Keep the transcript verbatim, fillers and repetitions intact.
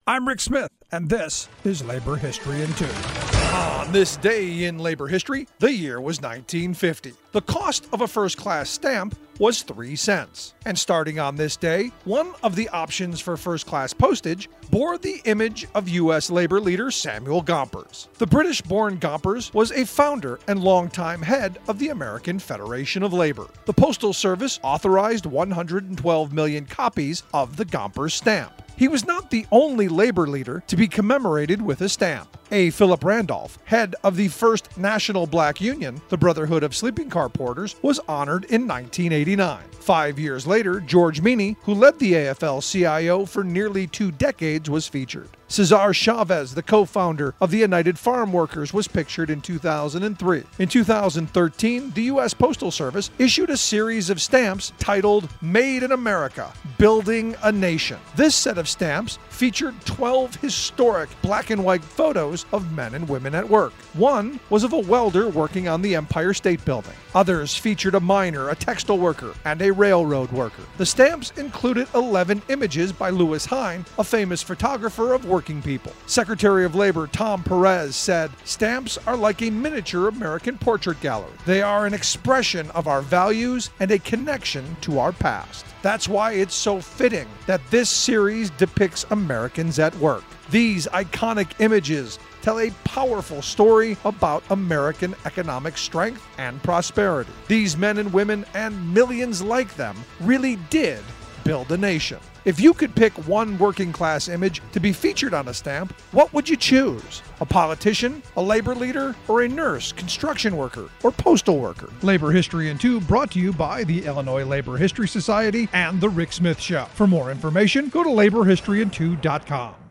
I'm Rick Smith, and this is Labor History in Two. On this day in labor history, the year was nineteen fifty. The cost of a first-class stamp was three cents. And starting on this day, one of the options for first-class postage bore the image of U S labor leader Samuel Gompers. The British-born Gompers was a founder and longtime head of the American Federation of Labor. The Postal Service authorized one hundred twelve million copies of the Gompers stamp. He was not the only labor leader to be commemorated with a stamp. A. Philip Randolph, head of the first National Black Union, the Brotherhood of Sleeping Car Porters, was honored in nineteen eighty-nine. Five years later, George Meany, who led the A F L C I O for nearly two decades, was featured. Cesar Chavez, the co-founder of the United Farm Workers, was pictured in two thousand three. In two thousand thirteen, the U S Postal Service issued a series of stamps titled Made in America, Building a Nation. This set of stamps featured twelve historic black and white photos of men and women at work. One was of a welder working on the Empire State Building. Others featured a miner, a textile worker, and a railroad worker. The stamps included eleven images by Louis Hine, a famous photographer of working people. Secretary of Labor Tom Perez said, "Stamps are like a miniature American portrait gallery. They are an expression of our values and a connection to our past." That's why it's so fitting that this series depicts Americans at work. These iconic images tell a powerful story about American economic strength and prosperity. These men and women and millions like them really did build a nation. If you could pick one working class image to be featured on a stamp, what would you choose? A politician, a labor leader, or a nurse, construction worker, or postal worker? Labor History in Two brought to you by the Illinois Labor History Society and The Rick Smith Show. For more information, go to labor history in two dot com.